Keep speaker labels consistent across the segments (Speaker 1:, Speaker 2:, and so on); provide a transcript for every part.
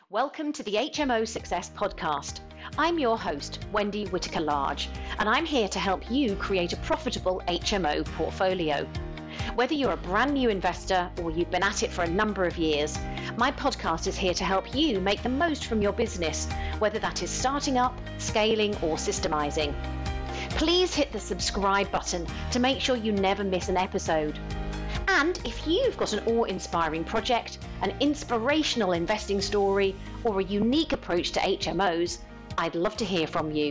Speaker 1: Welcome to the HMO Success Podcast. I'm your host, Wendy Whitaker-Large, and I'm here to help you create a profitable HMO portfolio. Whether you're a brand new investor or you've been at it for a number of years, my podcast is here to help you make the most from your business, whether that is starting up, scaling, or systemizing. Please hit the subscribe button to make sure you never miss an episode. And if you've got an awe-inspiring project, an inspirational investing story, or a unique approach to HMOs, I'd love to hear from you.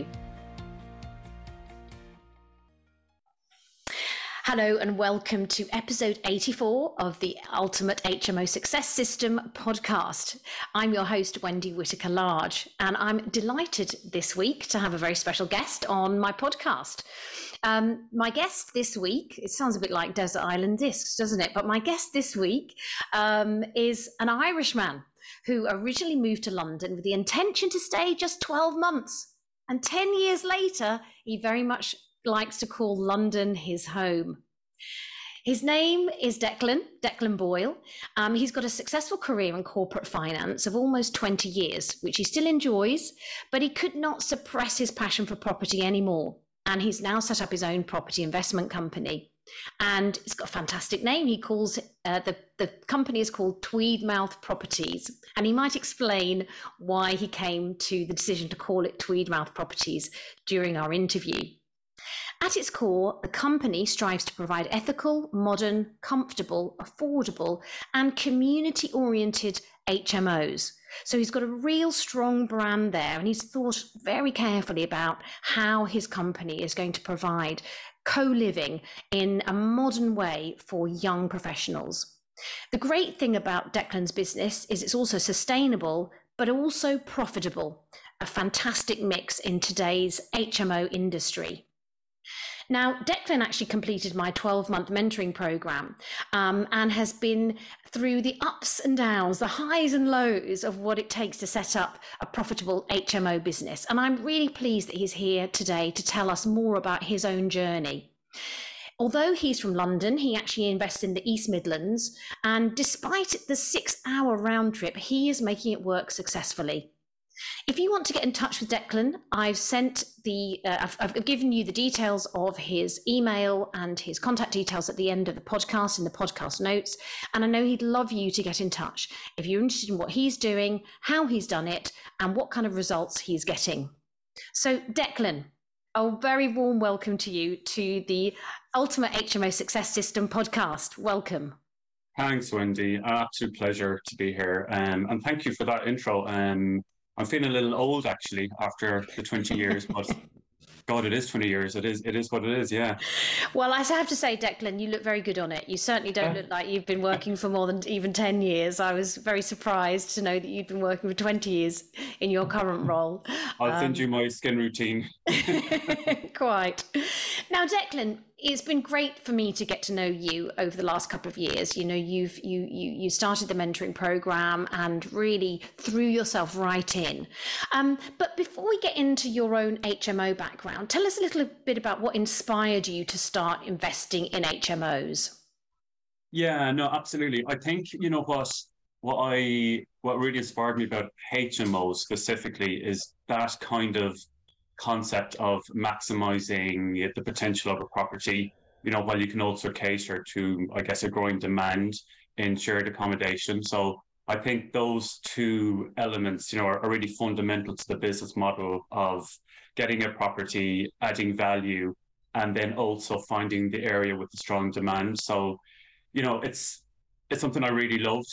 Speaker 1: Hello and welcome to episode 84 of the Ultimate HMO Success System podcast. I'm your host, Wendy Whitaker-Large, and I'm delighted this week to have a very special guest on my podcast. My guest this week, it sounds a bit like Desert Island Discs, doesn't it? But my guest this week is an Irishman who originally moved to London with the intention to stay just 12 months. And 10 years later, he very much likes to call London his home. His name is Declan Boyle. He's got a successful career in corporate finance of almost 20 years, which he still enjoys, but he could not suppress his passion for property anymore. And he's now set up his own property investment company. And it's got a fantastic name. He calls the company is called Tweedmouth Properties. And he might explain why he came to the decision to call it Tweedmouth Properties during our interview. At its core, the company strives to provide ethical, modern, comfortable, affordable, and community-oriented HMOs. So he's got a real strong brand there, and he's thought very carefully about how his company is going to provide co-living in a modern way for young professionals. The great thing about Declan's business is it's also sustainable, but also profitable, a fantastic mix in today's HMO industry. Now, Declan actually completed my 12-month mentoring program and has been through the ups and downs, the highs and lows of what it takes to set up a profitable HMO business. And I'm really pleased that he's here today to tell us more about his own journey. Although he's from London, he actually invests in the East Midlands. And despite the 6-hour round trip, he is making it work successfully. If you want to get in touch with Declan, I've given you the details of his email and his contact details at the end of the podcast in the podcast notes. And I know he'd love you to get in touch if you're interested in what he's doing, how he's done it, and what kind of results he's getting. So Declan, a very warm welcome to you to the Ultimate HMO Success System podcast. Welcome.
Speaker 2: Thanks, Wendy. An absolute pleasure to be here. And thank you for that intro. I'm feeling a little old, actually, after the 20 years, but God, it is 20 years. It is what it is, yeah.
Speaker 1: Well, I have to say, Declan, you look very good on it. You certainly don't look like you've been working for more than even 10 years. I was very surprised to know that you'd been working for 20 years in your current role.
Speaker 2: I'll send you my skin routine.
Speaker 1: Quite. Now, Declan, it's been great for me to get to know you over the last couple of years. You know, you started the mentoring program and really threw yourself right in. But before we get into your own HMO background, tell us a little bit about what inspired you to start investing in HMOs.
Speaker 2: Yeah, no, absolutely. I think, you know, what really inspired me about HMOs specifically is that kind of concept of maximizing the potential of a property, you know, while you can also cater to, I guess, a growing demand in shared accommodation. So I think those two elements, you know, are really fundamental to the business model of getting a property, adding value, and then also finding the area with the strong demand. So, you know, it's something I really loved.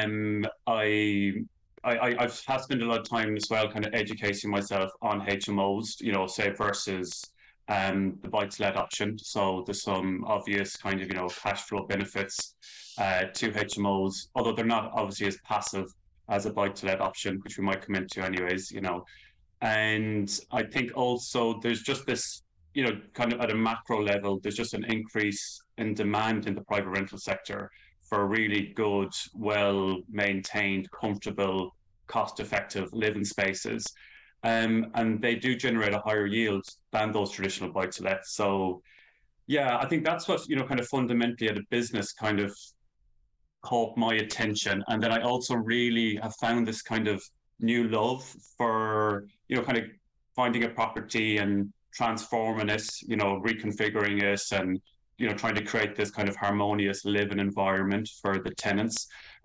Speaker 2: I've spent a lot of time as well kind of educating myself on HMOs, you know, say versus the buy-to-let option. So there's some obvious kind of, you know, cash flow benefits to HMOs, although they're not obviously as passive as a buy-to-let option, which we might come into anyways, you know. And I think also there's just this, you know, kind of at a macro level, there's just an increase in demand in the private rental sector for really good, well-maintained, comfortable, cost-effective living spaces. And they do generate a higher yield than those traditional buy-to-lets. So, yeah, I think that's what, you know, kind of fundamentally at a business kind of caught my attention. And then I also really have found this kind of new love for, kind of finding a property and transforming it, reconfiguring it, and trying to create this kind of harmonious living environment for the tenants,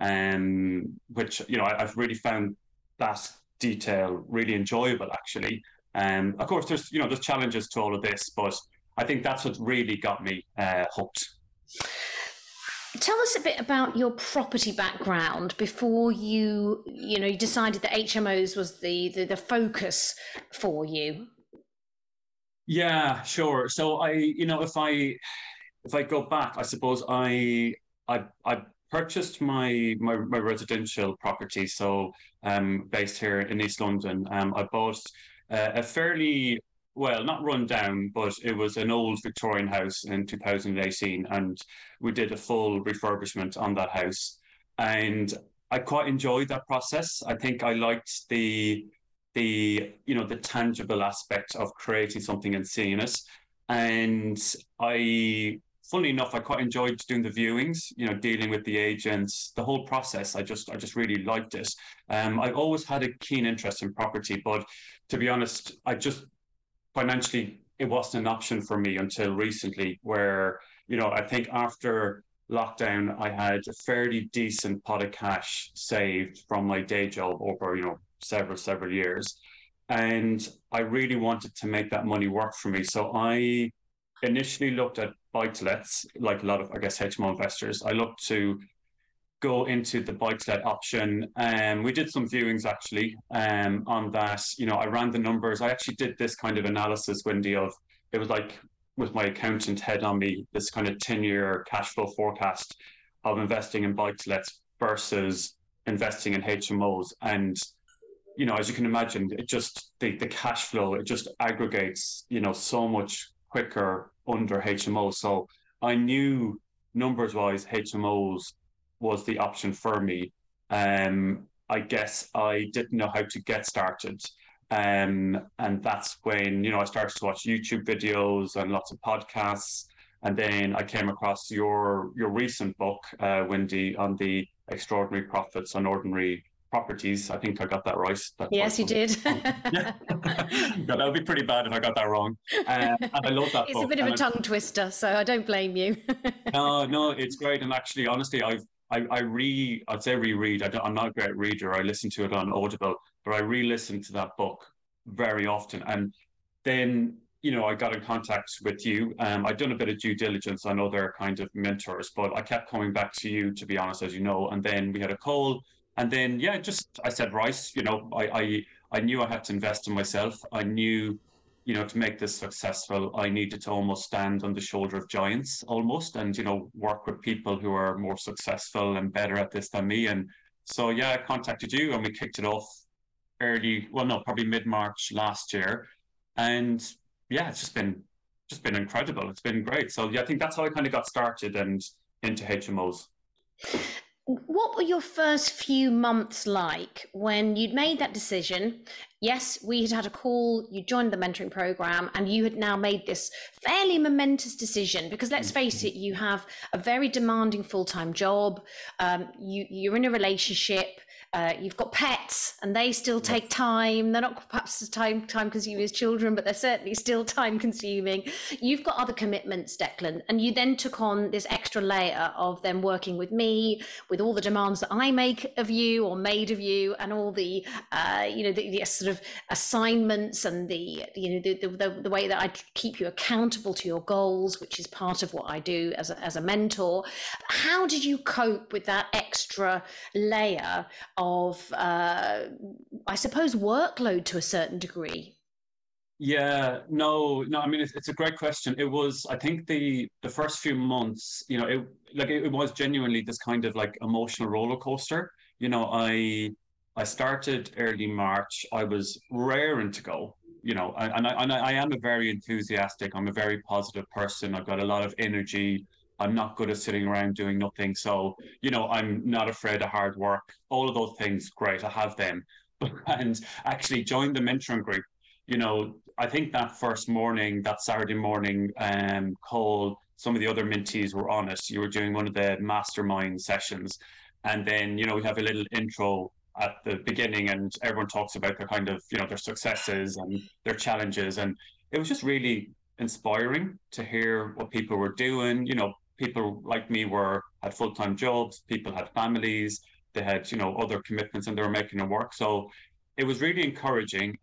Speaker 2: which I've really found that detail really enjoyable, actually. Of course, there's challenges to all of this, but I think that's what really got me hooked.
Speaker 1: Tell us a bit about your property background before you decided that HMOs was the focus for you.
Speaker 2: Yeah, sure. So if I go back, I suppose I purchased my residential property, so based here in East London. I bought a fairly, well, not run down, but it was an old Victorian house in 2018, and we did a full refurbishment on that house. And I quite enjoyed that process. I think I liked the tangible aspect of creating something and seeing it. And funnily enough, I quite enjoyed doing the viewings, dealing with the agents, the whole process. I just really liked it. I've always had a keen interest in property, but to be honest, financially, it wasn't an option for me until recently, where, I think after lockdown, I had a fairly decent pot of cash saved from my day job over, several years. And I really wanted to make that money work for me. So I initially looked at buy-to-lets, like a lot of, I guess, HMO investors. I looked to go into the buy-to-let option, and we did some viewings actually on that. I ran the numbers. I actually did this kind of analysis, Wendy, of it was like with my accountant head on me, this kind of 10-year cash flow forecast of investing in buy-to-lets versus investing in HMOs. And as you can imagine, it just the cash flow, it just aggregates so much quicker under HMOs. So I knew numbers wise HMOs was the option for me. I guess I didn't know how to get started. And that's when, I started to watch YouTube videos and lots of podcasts. And then I came across your recent book, Wendy, on the extraordinary profits on ordinary properties. I think I got that right.
Speaker 1: Yes, you did.
Speaker 2: Yeah. That would be pretty bad if I got that wrong. And I love that book.
Speaker 1: It's a bit of a tongue twister, so I don't blame you.
Speaker 2: No, it's great. And actually, honestly, I'd say reread. I'm not a great reader. I listen to it on Audible, but I re-listen to that book very often. And then, I got in contact with you. I'd done a bit of due diligence on other kind of mentors, but I kept coming back to you, to be honest, as you know. And then we had a call. And then, I said, right, I knew I had to invest in myself. I knew, to make this successful, I needed to almost stand on the shoulder of giants almost, and, work with people who are more successful and better at this than me. And so, I contacted you and we kicked it off probably mid-March last year. And it's just been incredible. It's been great. So I think that's how I kind of got started and into HMOs.
Speaker 1: What were your first few months like when you'd made that decision? Yes, we had had a call, you joined the mentoring program, and you had now made this fairly momentous decision, because let's face it, you have a very demanding full-time job, you're in a relationship, you've got pets, and they still take time. They're not perhaps as time consuming as children, but they're certainly still time consuming. You've got other commitments, Declan, and you then took on this extra layer of them working with me, with all the demands that I make of you or made of you, and all the the sort of assignments and the way that I keep you accountable to your goals, which is part of what I do as a mentor. How did you cope with that extra layer of, I suppose, workload to a certain degree?
Speaker 2: Yeah, no. I mean, it's a great question. It was, I think, the first few months, it was genuinely this kind of like emotional roller coaster. I started early March. I was raring to go. And I am a very enthusiastic. I'm a very positive person. I've got a lot of energy. I'm not good at sitting around doing nothing. So, I'm not afraid of hard work. All of those things, great, I have them. And actually joined the mentoring group. I think that first morning, that Saturday morning call, some of the other mentees were on it. You were doing one of the mastermind sessions. And then, we have a little intro at the beginning, and everyone talks about their kind of, their successes and their challenges. And it was just really inspiring to hear what people were doing. People like me had full-time jobs, people had families, they had, other commitments, and they were making it work. So it was really encouraging.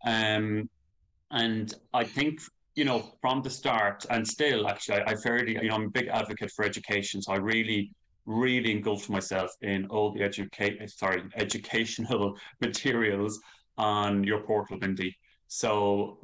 Speaker 2: And I think, from the start, and still actually, I'm a big advocate for education. So I really, really engulfed myself in all the educational materials on your portal, Wendy. So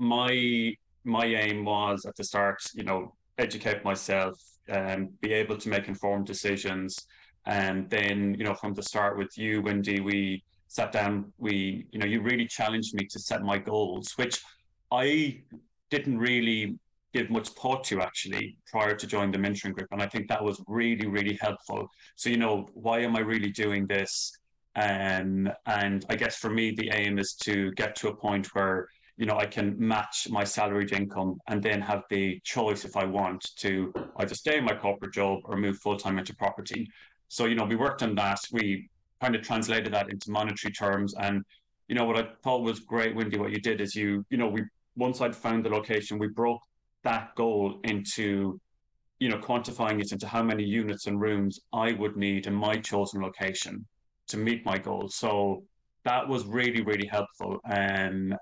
Speaker 2: my aim was at the start, educate myself and be able to make informed decisions. And then, from the start with you, Wendy, we sat down, you really challenged me to set my goals, which I didn't really give much thought to actually prior to joining the mentoring group. And I think that was really, really helpful. So, why am I really doing this? And I guess for me, the aim is to get to a point where, I can match my salaried income and then have the choice, if I want, to either stay in my corporate job or move full-time into property. So, we worked on that. We kind of translated that into monetary terms. And, what I thought was great, Wendy, what you did is once I'd found the location, we broke that goal into, quantifying it into how many units and rooms I would need in my chosen location to meet my goals. So that was really, really helpful. And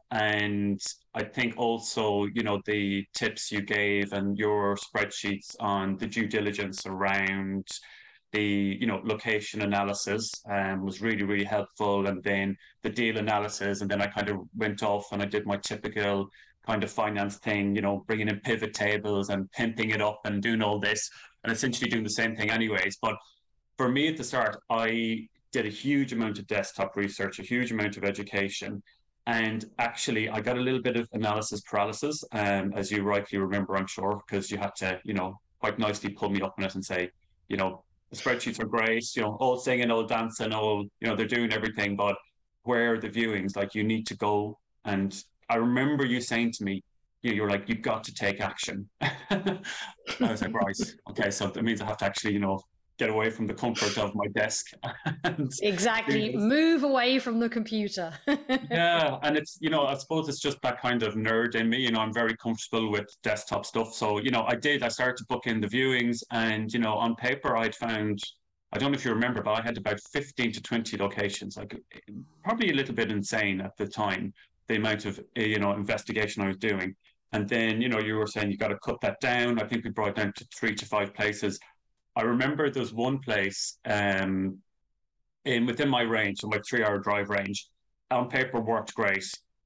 Speaker 2: I think also, the tips you gave and your spreadsheets on the due diligence around the, location analysis was really, really helpful. And then the deal analysis. And then I kind of went off and I did my typical kind of finance thing, bringing in pivot tables and pimping it up and doing all this and essentially doing the same thing anyways. But for me at the start, I did a huge amount of desktop research, a huge amount of education. And actually, I got a little bit of analysis paralysis, as you rightly remember, I'm sure, because you had to, quite nicely pull me up on it and say, the spreadsheets are great, all singing, all dancing, all, they're doing everything, but where are the viewings? Like, you need to go. And I remember you saying to me, you're like, you've got to take action. I was like, right, okay, so that means I have to actually, get away from the comfort of my desk. And,
Speaker 1: exactly. Move away from the computer.
Speaker 2: Yeah. And it's, I suppose it's just that kind of nerd in me. I'm very comfortable with desktop stuff. So, I started to book in the viewings and, on paper, I'd found, I don't know if you remember, but I had about 15 to 20 locations, like probably a little bit insane at the time, the amount of, investigation I was doing. And then, you were saying you got to cut that down. I think we brought it down to 3 to 5 places. I remember there's one place within my range, so my 3-hour drive range, on paper worked great.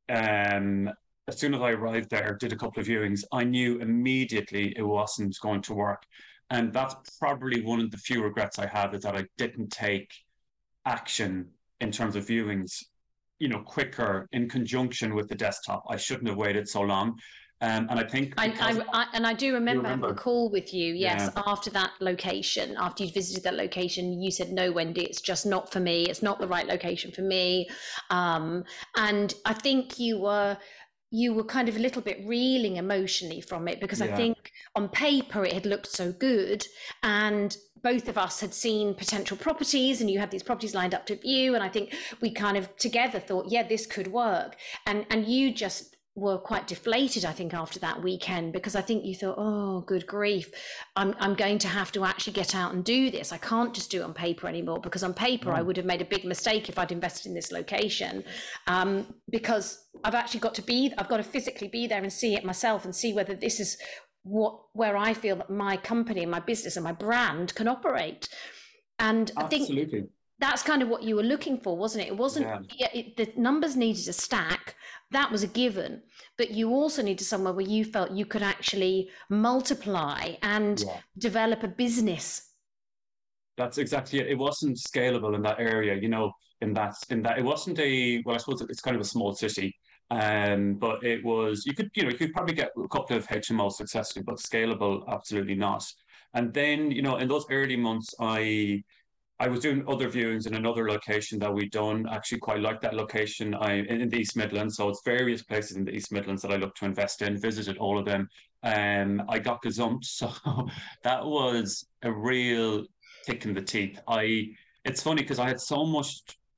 Speaker 2: As soon as I arrived there, did a couple of viewings, I knew immediately it wasn't going to work. And that's probably one of the few regrets I have, is that I didn't take action in terms of viewings, quicker in conjunction with the desktop. I shouldn't have waited so long. And I think
Speaker 1: I do remember having a call with you, yes, yeah. After that location, after you'd visited that location, you said, no, Wendy, it's just not for me. It's not the right location for me. And I think you were kind of a little bit reeling emotionally from it, because I think on paper it had looked so good, and both of us had seen potential properties, and you had these properties lined up to view. And I think we kind of together thought, yeah, this could work. And you just were quite deflated, I think, after that weekend, because I think you thought, oh, good grief, I'm going to have to actually get out and do this. I can't just do it on paper anymore, because on paper I would have made a big mistake if I'd invested in this location, because I've got to physically be there and see it myself, and see whether this is where I feel that my company, my business and my brand can operate. And
Speaker 2: Absolutely.
Speaker 1: I think that's kind of what you were looking for, wasn't it? It wasn't, the numbers needed to stack. That was a given, but you also needed somewhere where you felt you could actually multiply and develop a business.
Speaker 2: That's exactly it. It wasn't scalable in that area, in that it wasn't I suppose it's kind of a small city. But it was, you could probably get a couple of HMOs successfully, but scalable, absolutely not. And then, in those early months, I was doing other viewings in another location that we'd done. Actually quite like that location in the East Midlands. So it's various places in the East Midlands that I look to invest in, visited all of them. I got gazumped. So that was a real kick in the teeth. It's funny because I had so much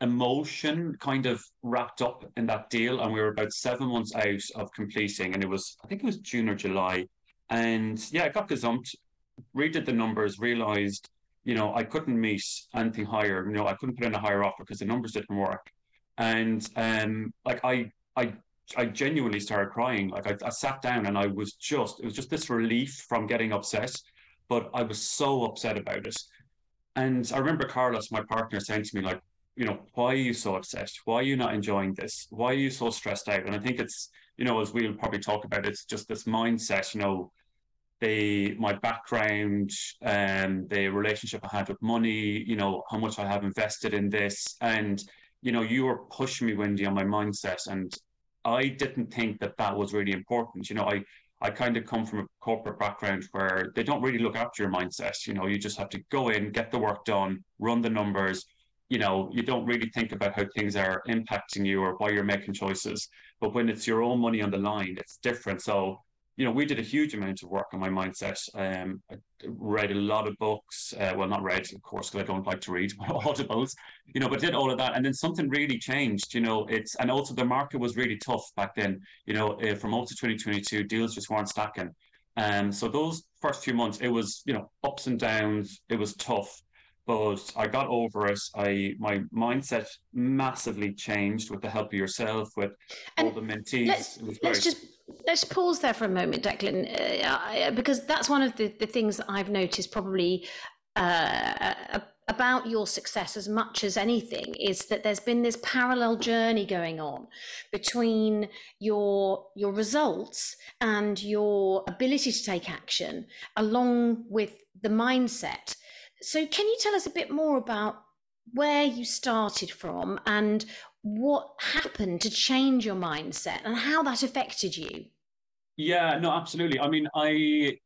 Speaker 2: emotion kind of wrapped up in that deal, and we were about 7 months out of completing, and I think it was June or July. And yeah, I got gazumped, redid the numbers, realized, I couldn't meet anything higher. I couldn't put in a higher offer because the numbers didn't work. And like I genuinely started crying. Like I sat down and it was just this relief from getting upset, but I was so upset about it. And I remember Carlos, my partner, saying to me, like, why are you so upset? Why are you not enjoying this? Why are you so stressed out? And I think it's, as we'll probably talk about, it's just this mindset, my background and the relationship I had with money, how much I have invested in this. And, you were pushing me, Wendy, on my mindset. And I didn't think that was really important. I kind of come from a corporate background where they don't really look after your mindset. You just have to go in, get the work done, run the numbers. You don't really think about how things are impacting you or why you're making choices. But when it's your own money on the line, it's different. So, we did a huge amount of work on my mindset. I read a lot of books. Well, not read, of course, because I don't like to read, but audibles, but did all of that. And then something really changed, and also the market was really tough back then. For most of 2022, deals just weren't stacking. So those first few months, it was, ups and downs. It was tough. But I got over it. My mindset massively changed with the help of yourself, with all the mentees.
Speaker 1: Let's pause there for a moment, Declan, because that's one of the things that I've noticed probably about your success as much as anything, is that there's been this parallel journey going on between your results and your ability to take action, along with the mindset. So can you tell us a bit more about where you started from and what happened to change your mindset and how that affected you?
Speaker 2: Yeah, no, absolutely. I mean, I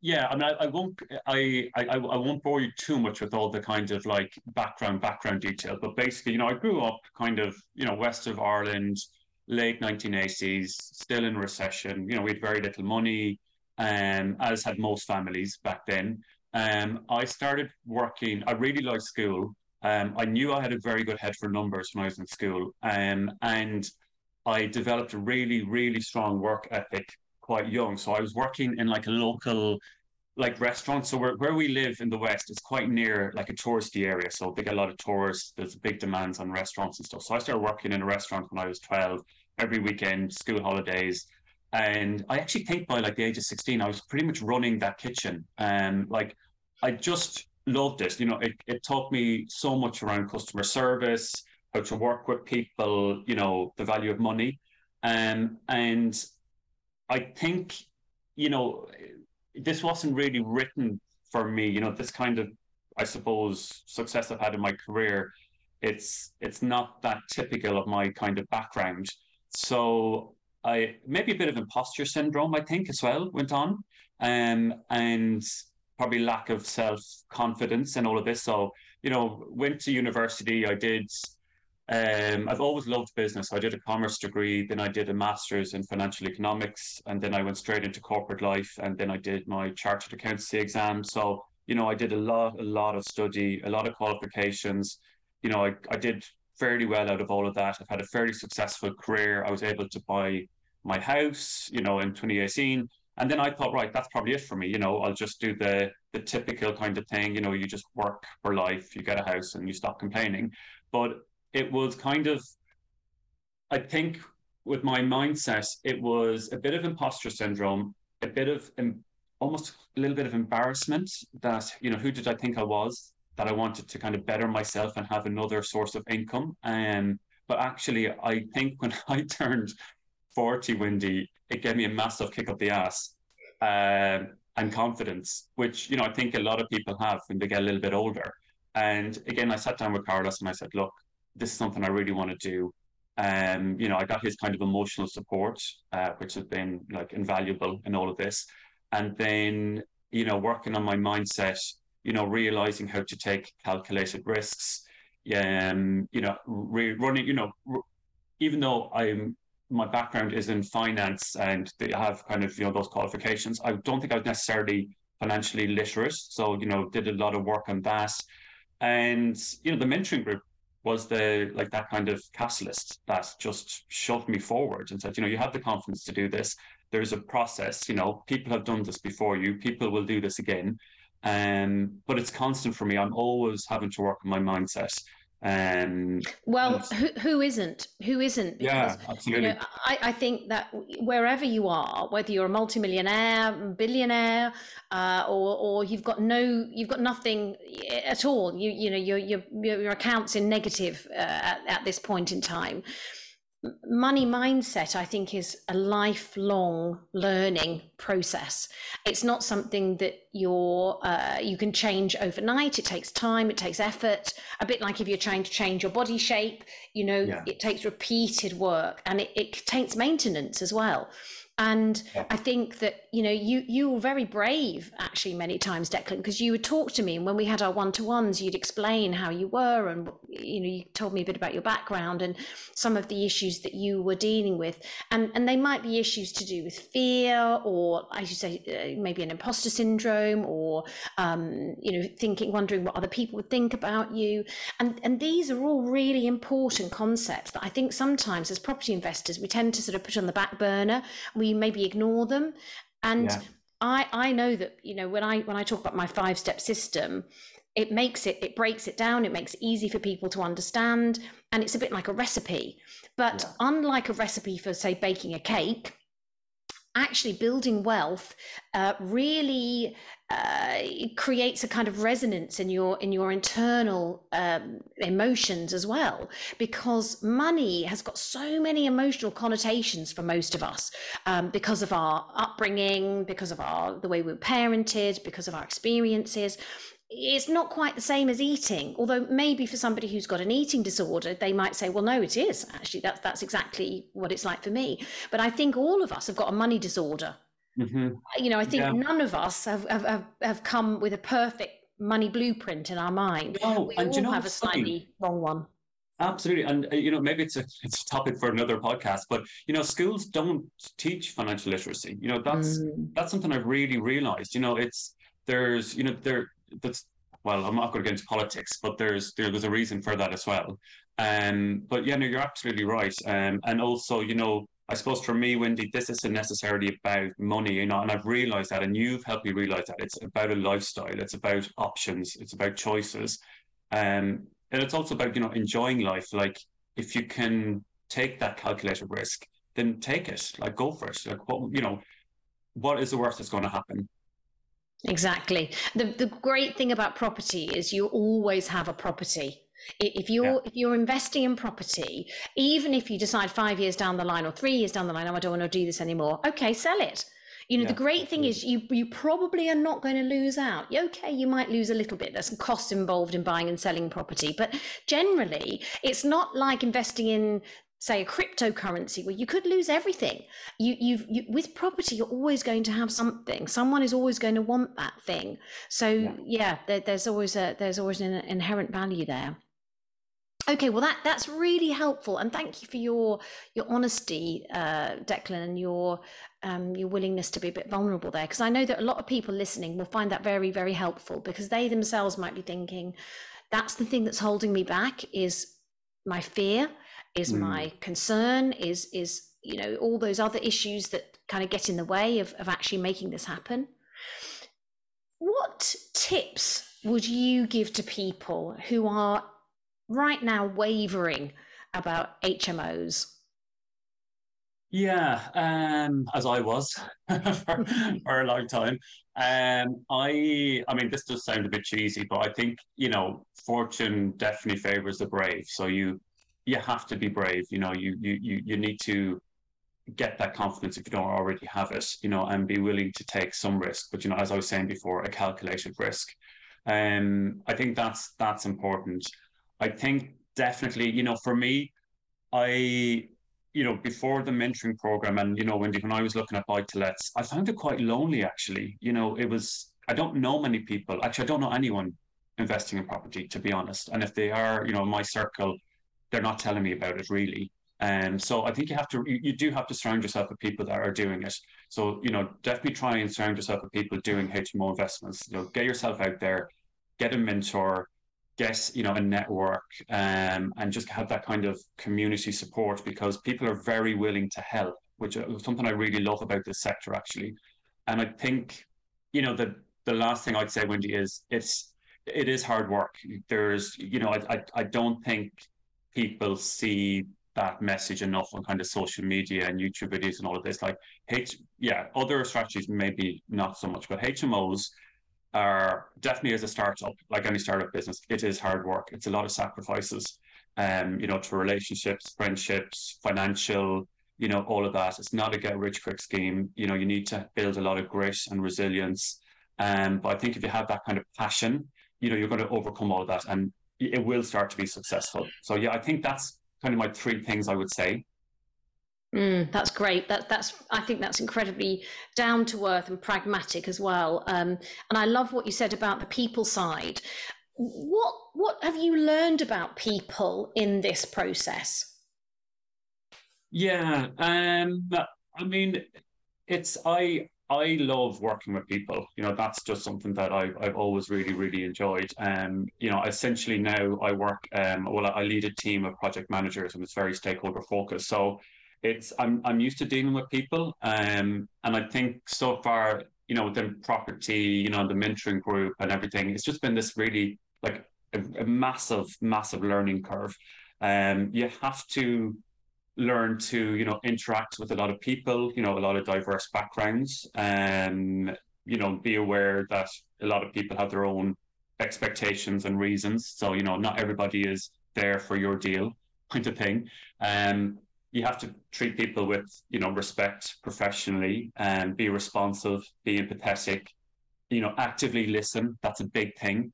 Speaker 2: won't bore you too much with all the kind of like background detail, but basically, I grew up kind of, west of Ireland, late 1980s, still in recession. We had very little money, as had most families back then. I started working. I really liked school. I knew I had a very good head for numbers when I was in school, and I developed a really, really strong work ethic quite young. So I was working in like a local restaurant. So where we live in the West is quite near like a touristy area. So they get a lot of tourists. There's big demands on restaurants and stuff. So I started working in a restaurant when I was 12, every weekend, school holidays. And I actually think by like the age of 16, I was pretty much running that kitchen. I just loved it. It taught me so much around customer service, how to work with people, the value of money. And I think, this wasn't really written for me, this kind of, I suppose, success I've had in my career. It's not that typical of my kind of background. So maybe a bit of imposter syndrome, I think, as well, went on. And probably lack of self-confidence and all of this. So, went to university. I've always loved business. I did a commerce degree, then I did a master's in financial economics, and then I went straight into corporate life, and then I did my chartered accountancy exam. So, I did a lot of study, a lot of qualifications. I did fairly well out of all of that. I've had a fairly successful career. I was able to buy my house, in 2018. And then I thought, right, that's probably it for me. I'll just do the typical kind of thing. You just work for life, you get a house and you stop complaining. But it was kind of, I think with my mindset, it was a bit of imposter syndrome, a bit of almost a little bit of embarrassment that, who did I think I was, that I wanted to kind of better myself and have another source of income. But actually, I think when I turned 40, Wendy, it gave me a massive kick up the ass and confidence, which, I think a lot of people have when they get a little bit older. And again, I sat down with Carlos and I said, look, this is something I really want to do. I got his kind of emotional support, which has been like invaluable in all of this. And then, working on my mindset, realizing how to take calculated risks, running, even though my background is in finance and they have kind of, those qualifications, I don't think I was necessarily financially literate. So, did a lot of work on that. And, the mentoring group was the like that kind of catalyst that just shoved me forward and said, you have the confidence to do this. There's a process, people have done this before you, people will do this again. But it's constant for me. I'm always having to work on my mindset.
Speaker 1: Well, who isn't? Who isn't?
Speaker 2: Yeah,
Speaker 1: Because
Speaker 2: absolutely.
Speaker 1: I think that wherever you are, whether you're a multimillionaire, billionaire, or you've got nothing at all. Your account's in negative at this point in time. Money mindset, I think, is a lifelong learning process. It's not something that you can change overnight. It takes time, it takes effort. A bit like if you're trying to change your body shape, it takes repeated work, and it takes maintenance as well. And I think that, you were very brave actually many times, Declan, because you would talk to me, and when we had our one-to-ones, you'd explain how you were, and, you told me a bit about your background and some of the issues that you were dealing with. And they might be issues to do with fear, or, as you say, maybe an imposter syndrome, or, wondering what other people would think about you. And these are all really important concepts that I think sometimes as property investors, we tend to sort of put on the back burner. We maybe ignore them. And I know that, when I talk about my 5-step system, it breaks it down, it makes it easy for people to understand, and it's a bit like a recipe. But unlike a recipe for, say, baking a cake, actually building wealth really creates a kind of resonance in your internal emotions as well, because money has got so many emotional connotations for most of us, because of our upbringing, because of the way we were parented, because of our experiences. It's not quite the same as eating, although maybe for somebody who's got an eating disorder, they might say, well, no, it is actually, that's exactly what it's like for me. But I think all of us have got a money disorder. I think none of us have come with a perfect money blueprint in our mind.
Speaker 2: No,
Speaker 1: we
Speaker 2: and
Speaker 1: all have a slightly wrong one.
Speaker 2: Absolutely. And, maybe it's a topic for another podcast, but, schools don't teach financial literacy. That's something I've really realized. Well, I'm not going to get into politics, but there's a reason for that as well. But yeah, no, you're absolutely right. And also, I suppose for me, Wendy, this isn't necessarily about money, and I've realized that, and you've helped me realize that it's about a lifestyle, it's about options, it's about choices. And it's also about, enjoying life. Like, if you can take that calculated risk, then take it, like, go for it. Like, what is the worst that's going to happen?
Speaker 1: Exactly. The great thing about property is you always have a property. If you're investing in property, even if you decide 5 years down the line or 3 years down the line, oh, I don't want to do this anymore, okay, sell it. The great thing is you probably are not going to lose out. Okay, you might lose a little bit. There's some costs involved in buying and selling property, but generally it's not like investing in, say, a cryptocurrency where you could lose everything. You with property, you're always going to have something. Someone is always going to want that thing. So there's always an inherent value there. Okay, well that's really helpful, and thank you for your honesty, Declan, and your willingness to be a bit vulnerable there, because I know that a lot of people listening will find that very, very helpful, because they themselves might be thinking, that's the thing that's holding me back, is my fear, is my concern, is all those other issues that kind of get in the way of actually making this happen. What tips would you give to people who are right now wavering about HMOs?
Speaker 2: Yeah, as I was for a long time. I mean, this does sound a bit cheesy, but I think, fortune definitely favors the brave. So you have to be brave. You need to get that confidence if you don't already have it, and be willing to take some risk. But, as I was saying before, a calculated risk. I think that's important. I think definitely, for me, before the mentoring program, and, Wendy, when I was looking at buy-to-lets, I found it quite lonely, actually. I don't know many people. Actually, I don't know anyone investing in property, to be honest. And if they are, in my circle, they're not telling me about it, really. So I think you do have to surround yourself with people that are doing it. So, definitely try and surround yourself with people doing HMO investments. Get yourself out there, get a mentor, get, a network, and just have that kind of community support, because people are very willing to help, which is something I really love about this sector, actually. And I think, the last thing I'd say, Wendy, is it is hard work. There's, I don't think people see that message enough on kind of social media and YouTube videos and all of this. Like other strategies maybe not so much, but HMOs are definitely, as a startup, like any startup business, it is hard work. It's a lot of sacrifices, to relationships, friendships, financial, all of that. It's not a get rich quick scheme. You need to build a lot of grit and resilience. But I think if you have that kind of passion, you're going to overcome all of that, and it will start to be successful. So yeah, I think that's kind of my three things I would say.
Speaker 1: That's great. I think that's incredibly down to earth and pragmatic as well. And I love what you said about the people side. What have you learned about people in this process?
Speaker 2: Yeah, I mean, I love working with people. That's just something that I've always really, really enjoyed. Essentially now I work, I lead a team of project managers, and it's very stakeholder focused. So I'm used to dealing with people. And I think so far, within property, the mentoring group and everything, it's just been this really like a massive, massive learning curve. You have to learn to interact with a lot of people, a lot of diverse backgrounds, and be aware that a lot of people have their own expectations and reasons. So not everybody is there for your deal, kind of thing. You have to treat people with respect professionally, and be responsive, be empathetic, actively listen. That's a big thing.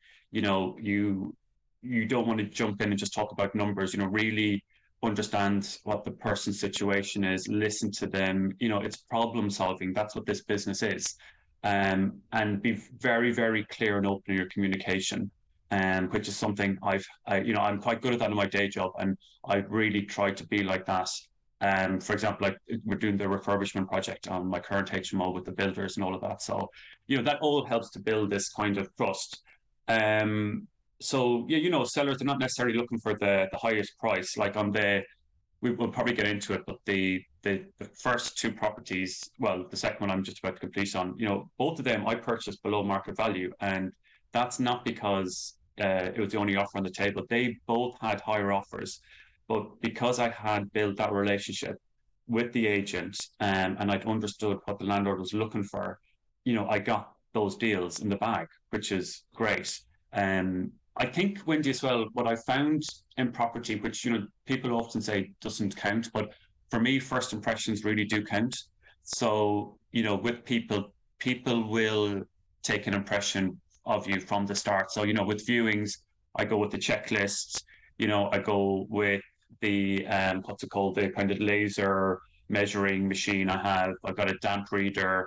Speaker 2: You don't want to jump in and just talk about numbers. Really understand what the person's situation is, listen to them. It's problem solving. That's what this business is. And be very, very clear and open in your communication, which is something I'm quite good at that in my day job, and I really try to be like that. For example, like we're doing the refurbishment project on my current HMO with the builders and all of that. So, that all helps to build this kind of trust. So yeah, sellers are not necessarily looking for the highest price. Like we will probably get into it, but the first two properties, well, the second one I'm just about to complete on, both of them I purchased below market value, and that's not because it was the only offer on the table. They both had higher offers, but because I had built that relationship with the agent, and I'd understood what the landlord was looking for, I got those deals in the bag, which is great. I think, Wendy, as well, what I found in property, which people often say doesn't count, but for me, first impressions really do count. So with people will take an impression of you from the start. So with viewings, I go with the checklists. I go with the what's it called, the kind of laser measuring machine I have. I've got a damp reader.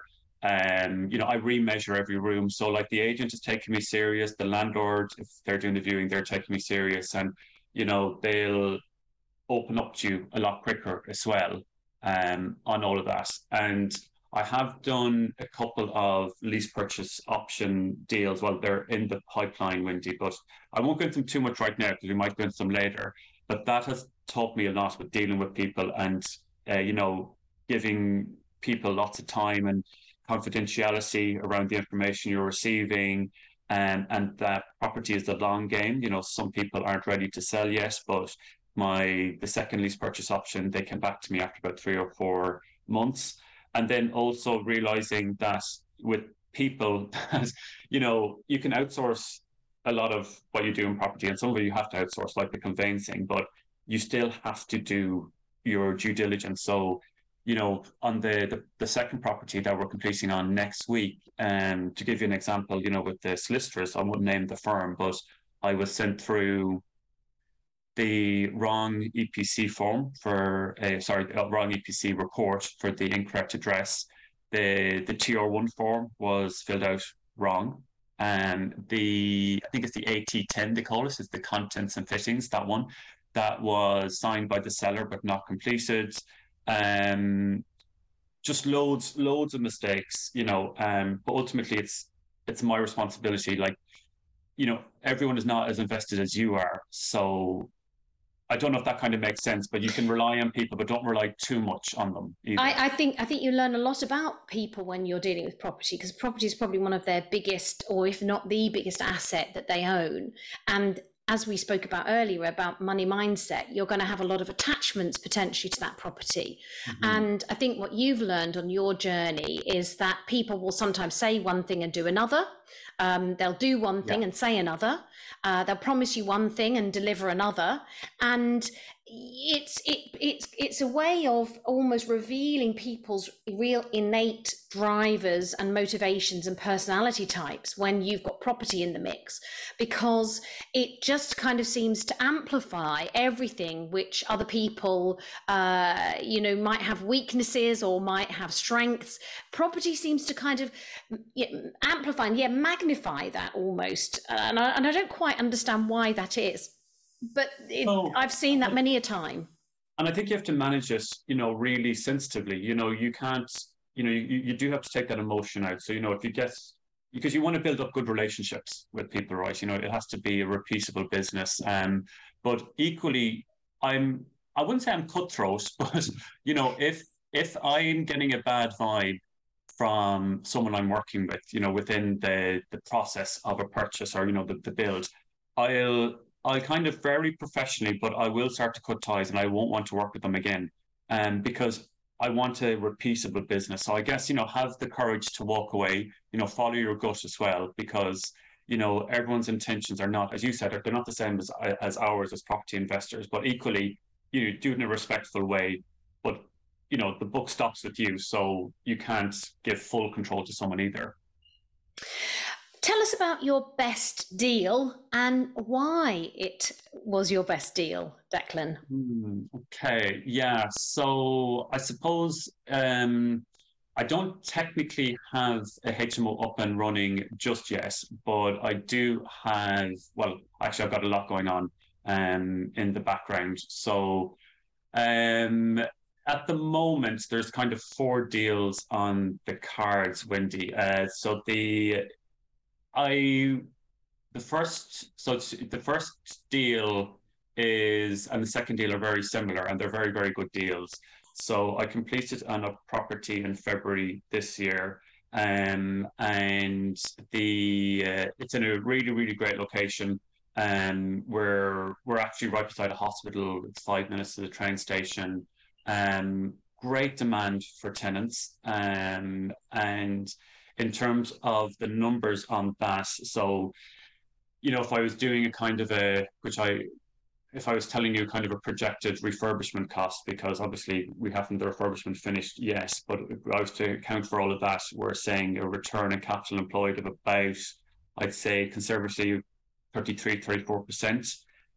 Speaker 2: I remeasure every room. So like the agent is taking me serious, the landlord, if they're doing the viewing, they're taking me serious, and they'll open up to you a lot quicker as well, on all of that. And I have done a couple of lease purchase option deals. Well, they're in the pipeline, Wendy, but I won't go into them too much right now because we might go into them later. But that has taught me a lot with dealing with people, and giving people lots of time and confidentiality around the information you're receiving, and that property is the long game. Some people aren't ready to sell yet, but the second lease purchase option, they came back to me after about 3 or 4 months. And then also realizing that with people, you can outsource a lot of what you do in property, and some of it you have to outsource, like the conveyancing, but you still have to do your due diligence. So on the second property that we're completing on next week, to give you an example, with the solicitors, I wouldn't name the firm, but I was sent through the wrong EPC form wrong EPC report for the incorrect address. The TR1 form was filled out wrong, and I think it's the AT10 they call it, is the contents and fittings, that one, that was signed by the seller but not completed. Just loads of mistakes, but ultimately it's my responsibility. Like, everyone is not as invested as you are. So I don't know if that kind of makes sense, but you can rely on people, but don't rely too much on them either.
Speaker 1: I think you learn a lot about people when you're dealing with property, because property is probably one of their biggest, or if not the biggest asset that they own. And as we spoke about earlier about money mindset, you're going to have a lot of attachments potentially to that property. And I think what you've learned on your journey is that people will sometimes say one thing and do another. They'll do one thing and say another. They'll promise you one thing and deliver another. And it's a way of almost revealing people's real innate drivers and motivations and personality types when you've got property in the mix, because it just kind of seems to amplify everything which other people might have weaknesses or might have strengths. Property seems to kind of amplify and magnify that almost, and I don't quite understand why that is. But I've seen that many a time.
Speaker 2: And I think you have to manage it, really sensitively. You can't, you do have to take that emotion out. So, if you get, because you want to build up good relationships with people, right? It has to be a repeatable business. But equally, I wouldn't say I'm cutthroat, but, if I'm getting a bad vibe from someone I'm working with, within the process of a purchase or, the build, I'll kind of very professionally, but I will start to cut ties and I won't want to work with them again. Because I want a repeatable business. So I guess, have the courage to walk away, follow your gut as well, because, everyone's intentions are not, as you said, they're not the same as ours as property investors, but equally, do it in a respectful way. But, the buck stops with you. So you can't give full control to someone either.
Speaker 1: Tell us about your best deal and why it was your best deal, Declan.
Speaker 2: Okay, yeah. So I suppose I don't technically have a HMO up and running just yet, but I do have, well, actually I've got a lot going on in the background. So at the moment, there's kind of 4 deals on the cards, Wendy. So the first deal is, and the second deal are very similar, and they're very, very good deals. So I completed on a property in February this year, and it's in a really, really great location. We're actually right beside a hospital. It's 5 minutes to the train station. Great demand for tenants, and in terms of the numbers on that, so if I was doing a kind of if I was telling you kind of a projected refurbishment cost, because obviously we haven't the refurbishment finished yet, but if I was to account for all of that, we're saying a return on capital employed of about, I'd say conservatively 33-34%.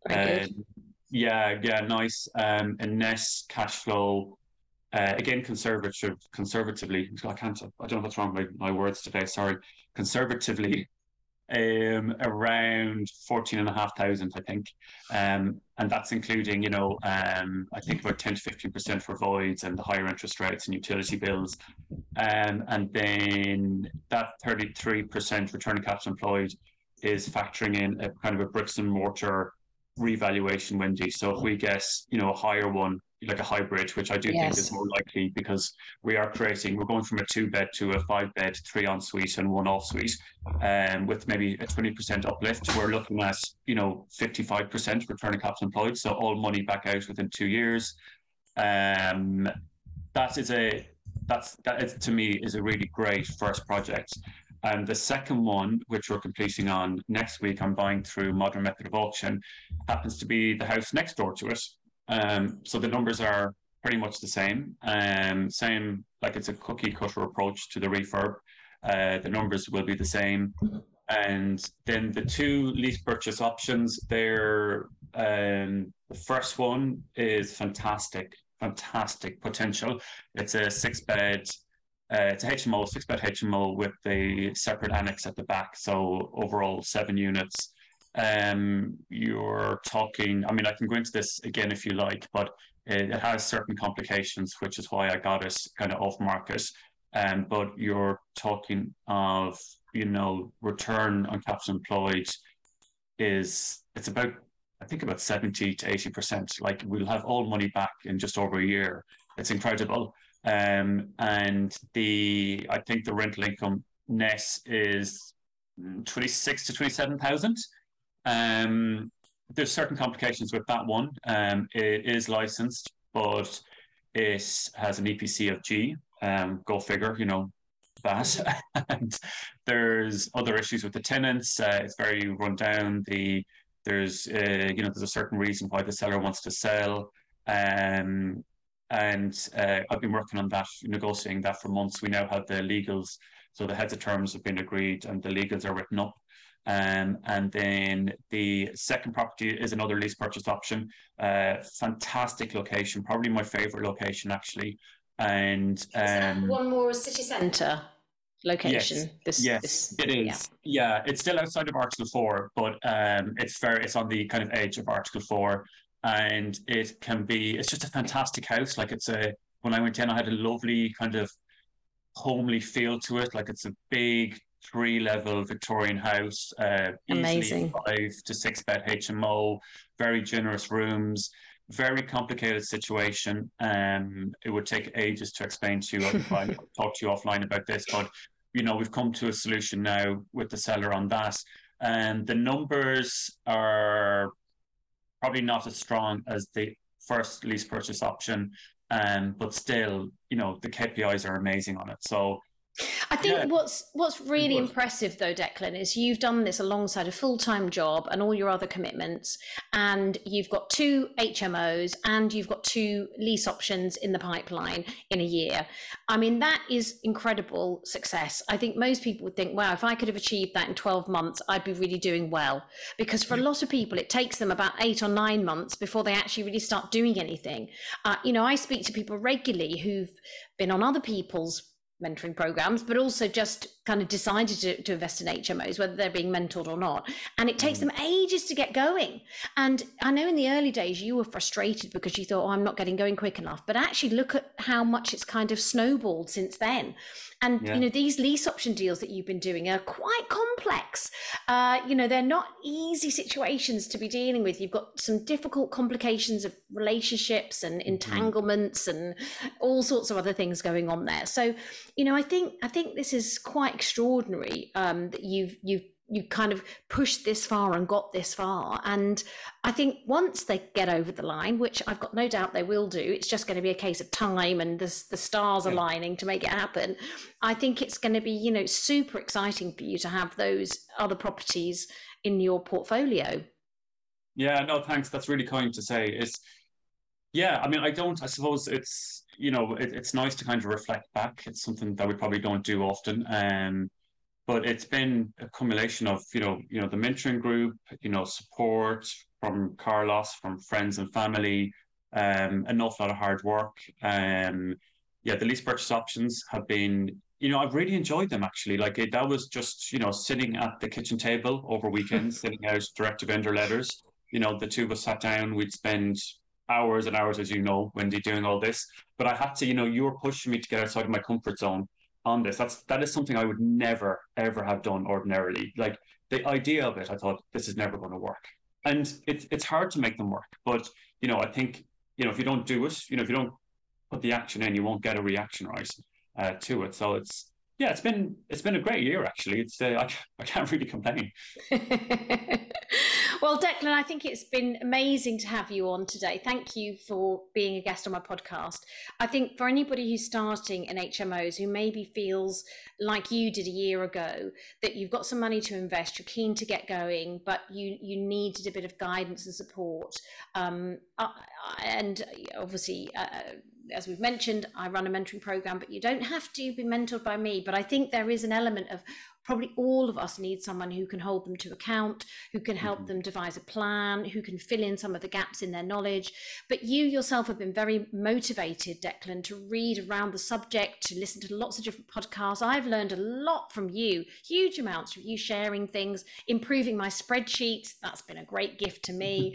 Speaker 2: Yeah, nice. And net cash flow, again, conservatively, I don't know what's wrong with my words today, sorry. Conservatively, around 14,500, I think. And that's including, I think about 10 to 15% for voids and the higher interest rates and utility bills. And then that 33% return on capital employed is factoring in a kind of a bricks and mortar revaluation, Wendy. So if we guess, a higher one, like a hybrid, which I do think is more likely, because we're going from a 2-bed to a 5-bed, 3 ensuite and 1 off-suite, with maybe a 20% uplift. We're looking at, 55% return on capital employed, so all money back out within 2 years. That to me is a really great first project. And the second one, which we're completing on next week, I'm buying through Modern Method of Auction, happens to be the house next door to it. So the numbers are pretty much the same. Same, like it's a cookie cutter approach to the refurb. The numbers will be the same. And then the 2 lease purchase options, the first one is fantastic potential. It's a 6-bed. It's a HMO, 6-bed HMO with the separate annex at the back. So overall 7 units. You're talking, I mean, I can go into this again if you like, but it has certain complications, which is why I got it kind of off market. But you're talking of, return on capital employed it's about, I think about 70 to 80%. Like we'll have all money back in just over a year. It's incredible. And I think the rental income net is 26 to 27,000. There's certain complications with that one. It is licensed, but it has an EPC of G. Go figure, that. And there's other issues with the tenants. It's very run down. There's a certain reason why the seller wants to sell. And I've been working on that, negotiating that for months. We now have the legals, so the heads of terms have been agreed and the legals are written up. And then the second property is another lease purchase option. Fantastic location, probably my favorite location actually. And
Speaker 1: is that one more city centre location?
Speaker 2: Yes, it is. Yeah, it's still outside of Article 4, but it's on the kind of edge of Article 4. And it's just a fantastic house. Like when I went in, I had a lovely kind of homely feel to it. Like it's a big 3-level Victorian house,
Speaker 1: amazing,
Speaker 2: easily 5 to 6 bed HMO, very generous rooms, very complicated situation. It would take ages to explain to you. I'll talk to you offline about this, but we've come to a solution now with the seller on that. And the numbers are probably not as strong as the first lease purchase option, but still, the KPIs are amazing on it. So
Speaker 1: I think what's really impressive though, Declan, is you've done this alongside a full-time job and all your other commitments, and you've got 2 HMOs and you've got 2 lease options in the pipeline in a year. I mean, that is incredible success. I think most people would think, wow, if I could have achieved that in 12 months, I'd be really doing well. Because for a lot of people, it takes them about 8 or 9 months before they actually really start doing anything. I speak to people regularly who've been on other people's mentoring programs, but also just kind of decided to invest in HMOs, whether they're being mentored or not. And it takes them ages to get going. And I know in the early days you were frustrated because you thought, I'm not getting going quick enough. But actually look at how much it's kind of snowballed since then. And, these lease option deals that you've been doing are quite complex. They're not easy situations to be dealing with. You've got some difficult complications of relationships and entanglements and all sorts of other things going on there. So, I think this is quite extraordinary that you've kind of pushed this far and got this far. And I think once they get over the line, which I've got no doubt they will do, it's just going to be a case of time and the stars aligning to make it happen. I think it's going to be, super exciting for you to have those other properties in your portfolio.
Speaker 2: Yeah, no, thanks. That's really kind to say. I suppose it's, it's nice to kind of reflect back. It's something that we probably don't do often. But it's been a accumulation of, the mentoring group, support from Carlos, from friends and family, an awful lot of hard work. The lease purchase options have been, I've really enjoyed them actually. That was just, sitting at the kitchen table over weekends, sitting out direct to vendor letters. The two of us sat down, we'd spend hours and hours, as you know, Wendy, doing all this. But I had to, you were pushing me to get outside of my comfort zone on this. That is something I would never, ever have done ordinarily. Like the idea of it, I thought this is never going to work. And it's hard to make them work. But, I think, if you don't do it, if you don't put the action in, you won't get a reaction to it. So it's been a great year, actually. I can't really complain.
Speaker 1: Well, Declan, I think it's been amazing to have you on today. Thank you for being a guest on my podcast. I think for anybody who's starting in HMOs who maybe feels like you did a year ago, that you've got some money to invest, you're keen to get going, but you needed a bit of guidance and support. And obviously, as we've mentioned, I run a mentoring program, but you don't have to be mentored by me. But I think there is an element of probably all of us need someone who can hold them to account, who can help them devise a plan, who can fill in some of the gaps in their knowledge. But you yourself have been very motivated, Declan, to read around the subject, to listen to lots of different podcasts. I've learned a lot from you, huge amounts from you sharing things, improving my spreadsheets. That's been a great gift to me.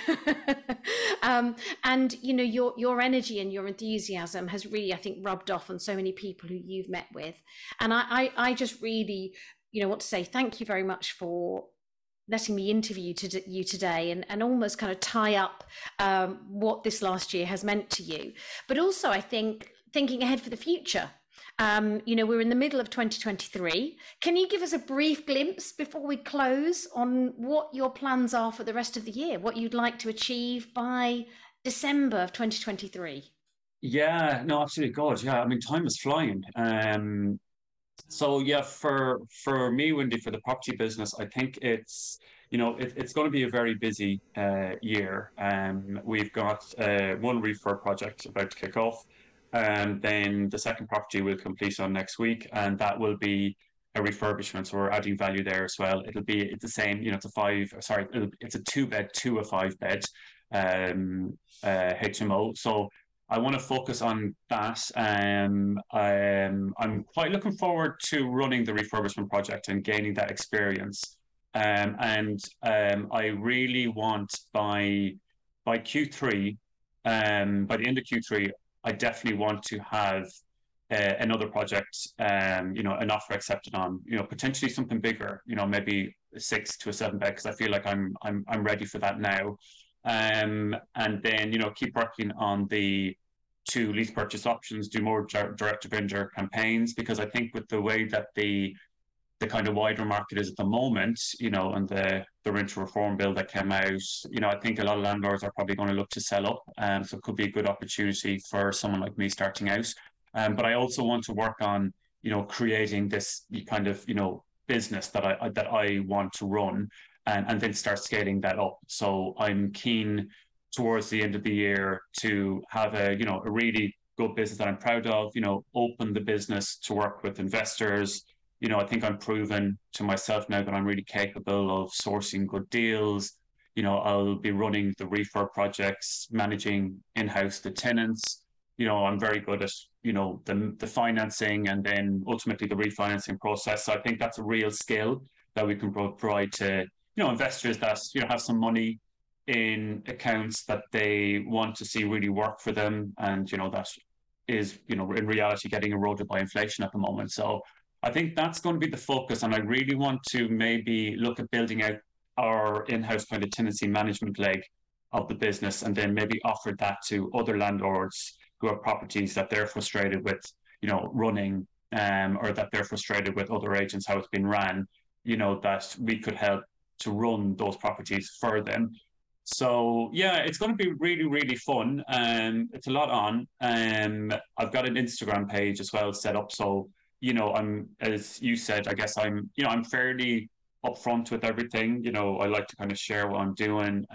Speaker 1: And your energy and your enthusiasm has really, I think, rubbed off on so many people who you've met with. And I just really want to say thank you very much for letting me interview you today and almost kind of tie up what this last year has meant to you. But also, I think thinking ahead for the future. We're in the middle of 2023. Can you give us a brief glimpse before we close on what your plans are for the rest of the year, what you'd like to achieve by December of 2023?
Speaker 2: Yeah, no, absolutely good. Yeah, I mean, time is flying. So yeah, for me, Wendy, for the property business, I think it's going to be a very busy year. We've got one refurb project about to kick off, and then the second property will complete on next week, and that will be a refurbishment. So we're adding value there as well. It's the same, it's a two bed to a five bed HMO. So I want to focus on that. I'm quite looking forward to running the refurbishment project and gaining that experience. I really want by Q3, by the end of Q3, I definitely want to have another project, an offer accepted on, potentially something bigger, maybe a 6 to a 7 bed, because I feel like I'm ready for that now. And then, keep working on the 2 lease purchase options, do more direct to vendor campaigns, because I think with the way that the kind of wider market is at the moment, and the rental reform bill that came out, I think a lot of landlords are probably going to look to sell up. So it could be a good opportunity for someone like me starting out. But I also want to work on, creating this kind of, business that I want to run, and then start scaling that up. So I'm keen towards the end of the year to have a really good business that I'm proud of, open the business to work with investors. I think I'm proven to myself now that I'm really capable of sourcing good deals. I'll be running the refurb projects, managing in-house the tenants. I'm very good at, the financing and then ultimately the refinancing process. So I think that's a real skill that we can provide to, investors that, have some money in accounts that they want to see really work for them. And, that is, in reality getting eroded by inflation at the moment. So I think that's going to be the focus. And I really want to maybe look at building out our in-house kind of tenancy management leg of the business, and then maybe offer that to other landlords who have properties that they're frustrated with, running, or that they're frustrated with other agents, how it's been ran, that we could help to run those properties for them. So yeah, it's going to be really, really fun. It's a lot on. I've got an Instagram page as well set up. So, I'm, as you said, I guess I'm fairly upfront with everything. I like to kind of share what I'm doing.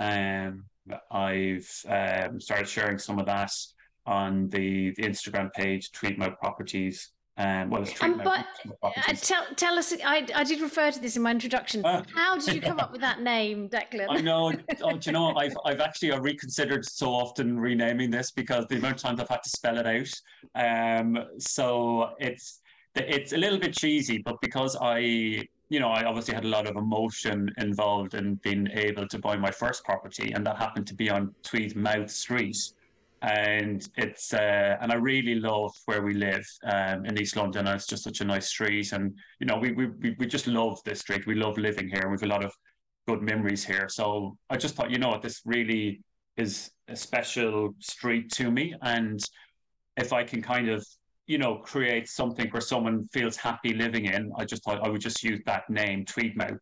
Speaker 2: I've started sharing some of that on the Instagram page, Tweedmouth Properties. It's Tweedmouth Properties.
Speaker 1: Tell us, I did refer to this in my introduction. How did you come up with that name, Declan?
Speaker 2: I know. I've actually reconsidered so often renaming this because the amount of times I've had to spell it out. So it's a little bit cheesy, but because I obviously had a lot of emotion involved in being able to buy my first property, and that happened to be on Tweedmouth Street. And it's and I really love where we live in East London. And it's just such a nice street, and we just love this street. We love living here. We've a lot of good memories here. So I just thought, this really is a special street to me, and if I can kind of create something where someone feels happy living in, I just thought I would just use that name, Tweedmouth.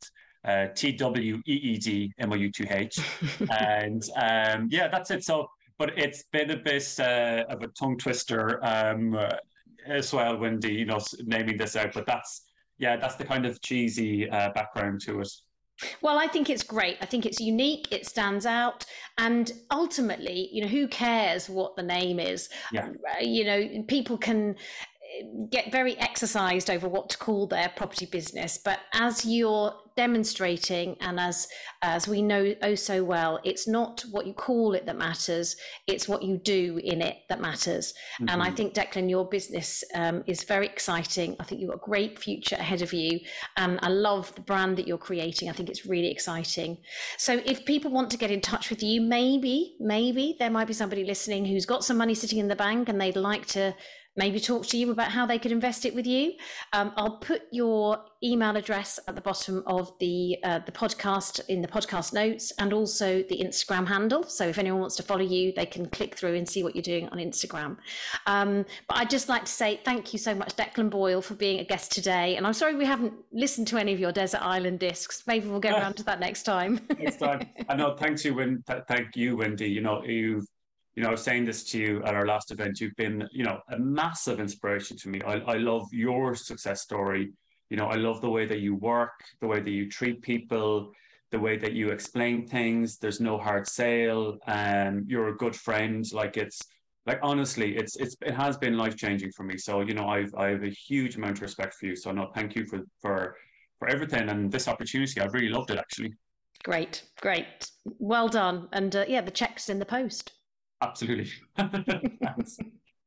Speaker 2: TWEEDMOUTH. And that's it. So, but it's been a bit of a tongue twister as well, Wendy, naming this out. But that's the kind of cheesy background to it.
Speaker 1: Well, I think it's great. I think it's unique. It stands out. And ultimately, who cares what the name is?
Speaker 2: Yeah.
Speaker 1: People can get very exercised over what to call their property business, but as you're demonstrating, and as we know oh so well, it's not what you call it that matters, it's what you do in it that matters. Mm-hmm. And I think, Declan, your business is very exciting. I think you've got a great future ahead of you. I love the brand that you're creating. I think it's really exciting. So if people want to get in touch with you, maybe there might be somebody listening who's got some money sitting in the bank and they'd like to maybe talk to you about how they could invest it with you. I'll put your email address at the bottom of the podcast in the podcast notes, and also the Instagram handle. So if anyone wants to follow you, they can click through and see what you're doing on Instagram. But I'd just like to say thank you so much, Declan Boyle, for being a guest today. And I'm sorry we haven't listened to any of your Desert Island discs. Maybe we'll get around to that next time.
Speaker 2: Next time. I know. Thank you, Wendy. I was saying this to you at our last event. You've been, a massive inspiration to me. I love your success story. I love the way that you work, the way that you treat people, the way that you explain things. There's no hard sale, and you're a good friend. Honestly, it has been life-changing for me. So, I have a huge amount of respect for you. So no, thank you for everything and this opportunity. I've really loved it, actually.
Speaker 1: Great. Well done. And the check's in the post.
Speaker 2: Absolutely. Thanks.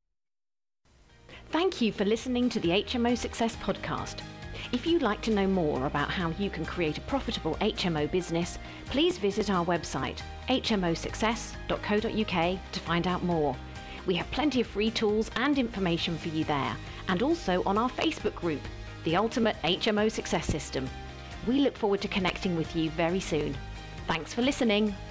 Speaker 1: Thank you for listening to the HMO Success Podcast. If you'd like to know more about how you can create a profitable HMO business, please visit our website, hmosuccess.co.uk, to find out more. We have plenty of free tools and information for you there, and also on our Facebook group, The Ultimate HMO Success System. We look forward to connecting with you very soon. Thanks for listening.